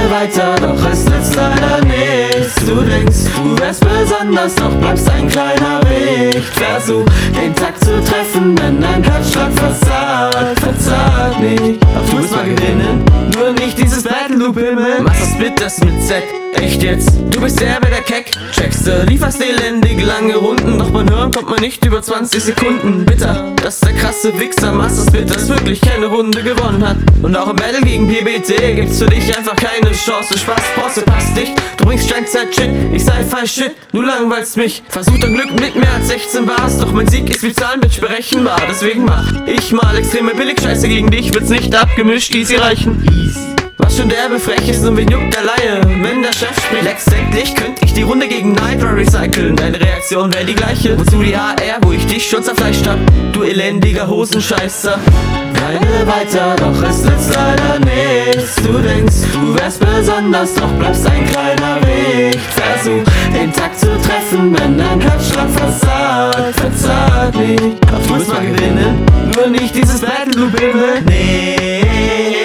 weiter, doch es nützt leider nichts. Du denkst, du wärst besonders, doch bleibst ein kleiner Wicht. Versuch, den Takt zu treffen, wenn dein Herzschlag versagt. Verzag nicht, doch du wirst mal gewinnen. Nur nicht dieses Battle Loop-Himmel. Machst das Split, das mit Z. Echt jetzt? Du bist der bei der Keck. Checkste, lieferst elendig lange Runden, doch beim Hören kommt man nicht über 20 Sekunden. Bitter, dass der krasse Wichser Master Split das wirklich keine Runde gewonnen hat. Und auch im Battle gegen PBT gibt's für dich einfach keine Chance. Spaß, Posse, passt nicht. Du bringst Steinzeit-Shit, ich sei falsch Shit. Du langweilst mich, versuch dein Glück mit mehr als 16 Bars. Doch mein Sieg ist wie Zahlenbitch berechenbar. Deswegen mach ich mal extreme Billig-Scheiße gegen dich. Wird's nicht abgemischt, easy reichen. Was schon derbe frech ist und wen juckt der Laie? Wenn der Chef spricht, letztendlich könnte ich die Runde gegen Nitro recyceln. Deine Reaktion wäre die gleiche. Wozu die HR, wo ich dich schon zerfleischt hab? Du elendiger Hosenscheißer. Weine weiter, doch es nützt leider nichts. Du denkst, du wärst besonders, doch bleibst ein kleiner Wicht. Versuch, den Takt zu treffen, wenn dein Herzschlag versagt. Verzag nicht, doch du wirst mal gewinnen. Nur nicht dieses Battle Loop-Himmel. Nee.